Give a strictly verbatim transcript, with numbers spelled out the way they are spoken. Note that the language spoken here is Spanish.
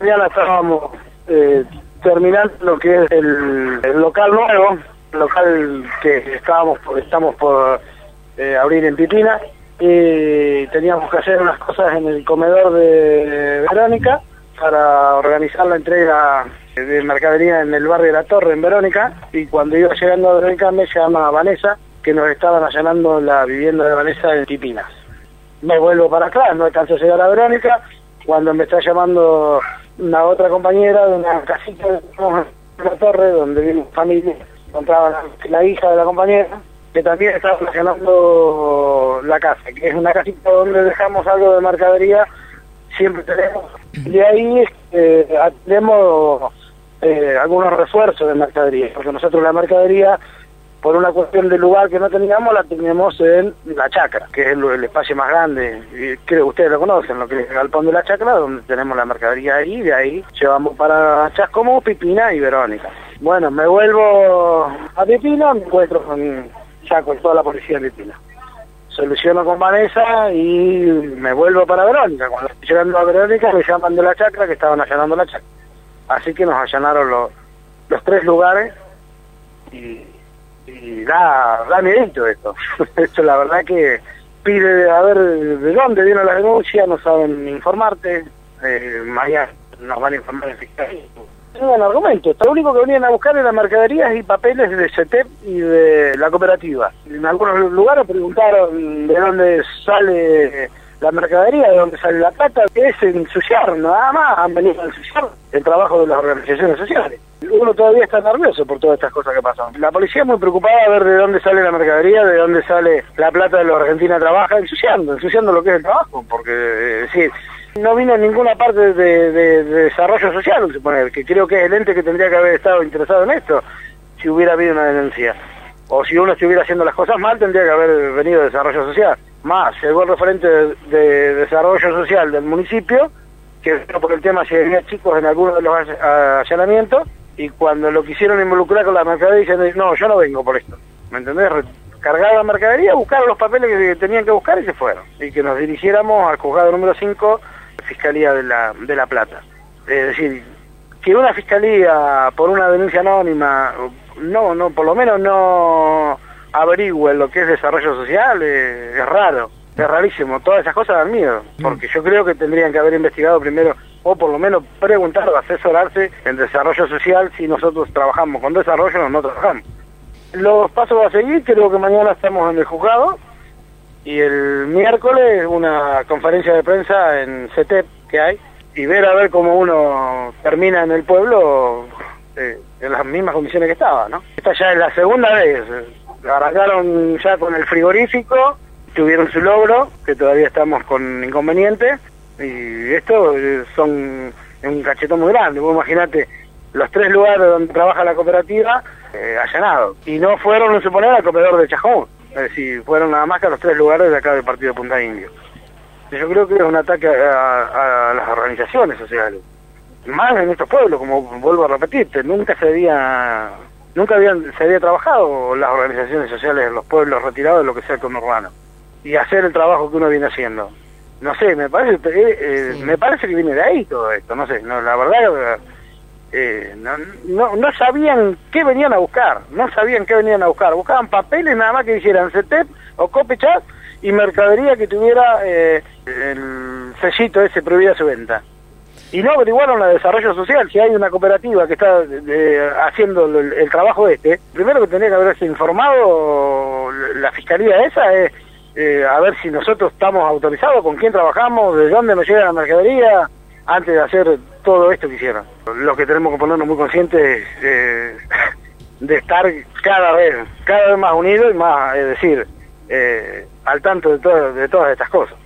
mañana estábamos eh, terminando lo que es el, el local nuevo, el local que estábamos estamos por eh, abrir en Pipina, y teníamos que hacer unas cosas en el comedor de Verónica para organizar la entrega de mercadería en el barrio de La Torre, en Verónica, y cuando iba llegando a Verónica me llama Vanessa, que nos estaban allanando la vivienda de Vanessa en Pipinas. Me vuelvo para atrás, no alcanzo a llegar a Verónica, cuando me está llamando una otra compañera de una casita de La Torre, donde vive una familia, encontraba la, la hija de la compañera, que también estaba allanando la casa, que es una casita donde dejamos algo de mercadería, siempre tenemos, y ahí eh, tenemos eh, algunos refuerzos de mercadería, porque nosotros la mercadería, por una cuestión de lugar que no teníamos, la teníamos en la chacra, que es el, el espacio más grande, y creo que ustedes lo conocen, lo que es el galpón de la chacra, donde tenemos la mercadería ahí, y de ahí llevamos para Chascomús, Pipina y Verónica. Bueno, me vuelvo a Pipina, me encuentro con, ya con toda la policía de Pipina. Soluciono con Vanessa y me vuelvo para Verónica. Cuando estoy llegando a Verónica me llaman de la chacra, que estaban allanando la chacra. Así que nos allanaron los, los tres lugares y... y da, da miedito esto. Esto la verdad que pide a ver de dónde vino la denuncia, no saben informarte, eh, mañana nos van a informar el fiscal. No dan argumentos, lo único que venían a buscar era mercaderías y papeles de C E T E P y de la cooperativa. En algunos lugares preguntaron de dónde sale la mercadería, de dónde sale la plata, que es ensuciar, nada más, han venido a ensuciar el trabajo de las organizaciones sociales. Uno todavía está nervioso por todas estas cosas que pasan. La policía es muy preocupada a ver de dónde sale la mercadería, de dónde sale la plata de los Argentina trabaja, ensuciando, ensuciando lo que es el trabajo, porque, eh, es decir, no vino en ninguna parte de, de, de desarrollo social, suponer, que creo que es el ente que tendría que haber estado interesado en esto, si hubiera habido una denuncia. O si uno estuviera haciendo las cosas mal, tendría que haber venido de desarrollo social. Más, llegó el referente de, de desarrollo social del municipio, que por el tema si había chicos en algunos de los allanamientos, y cuando lo quisieron involucrar con la mercadería, dicen, no, yo no vengo por esto. ¿Me entendés? Cargaron la mercadería, buscaron los papeles que tenían que buscar y se fueron. Y que nos dirigiéramos al juzgado número cinco, Fiscalía de la, de la Plata. Es decir, que una fiscalía por una denuncia anónima, no, no, por lo menos no averigüe lo que es desarrollo social, eh, es raro, es rarísimo. Todas esas cosas dan miedo, porque yo creo que tendrían que haber investigado primero, o por lo menos preguntar o asesorarse en desarrollo social si nosotros trabajamos con desarrollo o no trabajamos. Los pasos a seguir, creo que mañana estamos en el juzgado, y el miércoles una conferencia de prensa en C E T E P que hay, y ver a ver cómo uno termina en el pueblo eh, en las mismas condiciones que estaba, ¿no? Esta ya es la segunda vez, arrancaron ya con el frigorífico, tuvieron su logro, que todavía estamos con inconvenientes, y esto eh, son un cachetón muy grande. Vos imaginate los tres lugares donde trabaja la cooperativa eh, allanados, y no fueron, no se poner al comedor de Chascomús, es decir, fueron nada más que a los tres lugares de acá del partido de Punta Indio. Yo creo que es un ataque a, a las organizaciones sociales, más en estos pueblos, como vuelvo a repetirte, nunca se había nunca habían se había trabajado las organizaciones sociales en los pueblos retirados de lo que sea el conurbano, y hacer el trabajo que uno viene haciendo. No sé, me parece eh, eh, sí. me parece que viene de ahí todo esto, no sé, no, la verdad eh, no, no, no sabían qué venían a buscar, no sabían qué venían a buscar, buscaban papeles nada más que hicieran C E T E P o Copechat y mercadería que tuviera eh, el sellito ese prohibida su venta. Y no averiguaron la de desarrollo social. Si hay una cooperativa que está de, haciendo el, el trabajo este, primero que tendría que haberse informado la fiscalía esa es eh, a ver si nosotros estamos autorizados, con quién trabajamos, de dónde nos llega la mercadería, antes de hacer todo esto que hicieron. Lo que tenemos que ponernos muy conscientes eh, de estar cada vez, cada vez más unidos y más, es decir, eh, al tanto de, to de todas estas cosas.